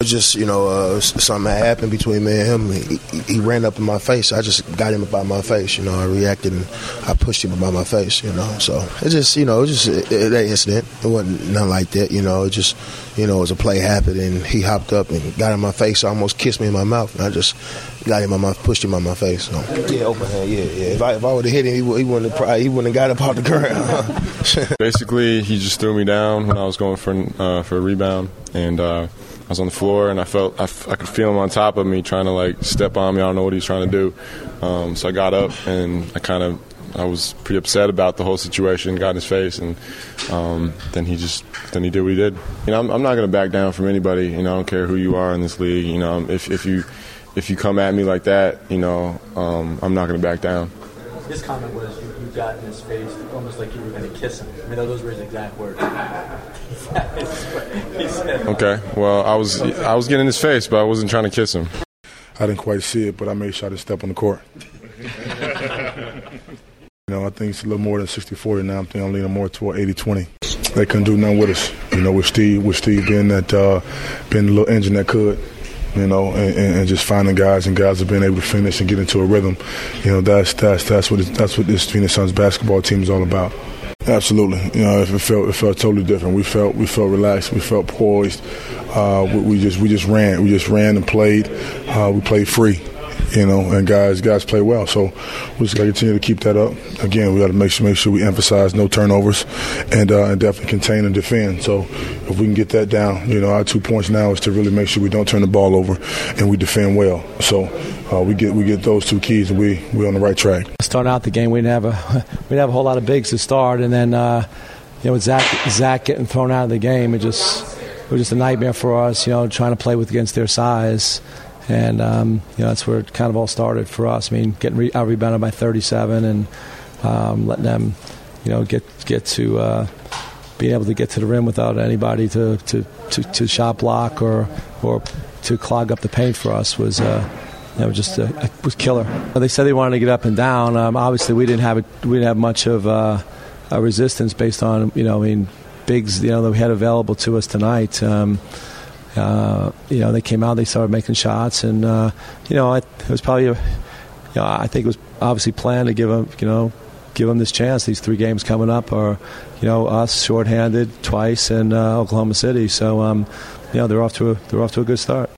was just, something had happened between me and him. He ran up in my face. I just got him about my face. I reacted and I pushed him about my face. So it just, that incident. It wasn't nothing like that. It just, it was a play happened and he hopped up and got in my face, almost kissed me in my mouth, and I just got him on my, pushed him on my face. So. Yeah, open hand. Yeah. If I would have hit him, he wouldn't have got up off the ground. Basically, he just threw me down when I was going for a rebound, and I was on the floor, and I could feel him on top of me trying to step on me. I don't know what he was trying to do. So I got up, and I was pretty upset about the whole situation. Got in his face, and then he did what he did. I'm not going to back down from anybody. I don't care who you are in this league. If you come at me like that, I'm not going to back down. His comment was you got in his face almost like you were going to kiss him. Those were his exact words. He said. Okay, well, I was getting in his face, but I wasn't trying to kiss him. I didn't quite see it, but I made sure to step on the court. I think it's a little more than 60-40 now. I think I'm leaning more toward 80-20. They couldn't do nothing with us. With Steve being a little engine that could. And just finding guys have been able to finish and get into a rhythm. That's what this Phoenix Suns basketball team is all about. Absolutely. It felt totally different. We felt relaxed. We felt poised. We just ran and played. We played free. And guys play well. So we just got to continue to keep that up. Again, we got to make sure we emphasize no turnovers and definitely contain and defend. So if we can get that down, our 2 points now is to really make sure we don't turn the ball over and we defend well. So we get those two keys and we're on the right track. Starting out the game, we didn't have a whole lot of bigs to start, and then with Zach getting thrown out of the game, it was just a nightmare for us. Trying to play against their size. And, that's where it kind of all started for us. Getting out-rebounded by 37 and letting them, get to being able to get to the rim without anybody to shot block or to clog up the paint for us was was killer. They said they wanted to get up and down. Obviously, we didn't have much of a resistance based on bigs that we had available to us tonight. They came out, they started making shots, and it was probably I think it was obviously planned to give them this chance. These 3 games coming up are us shorthanded twice and Oklahoma City, so they're off to a good start.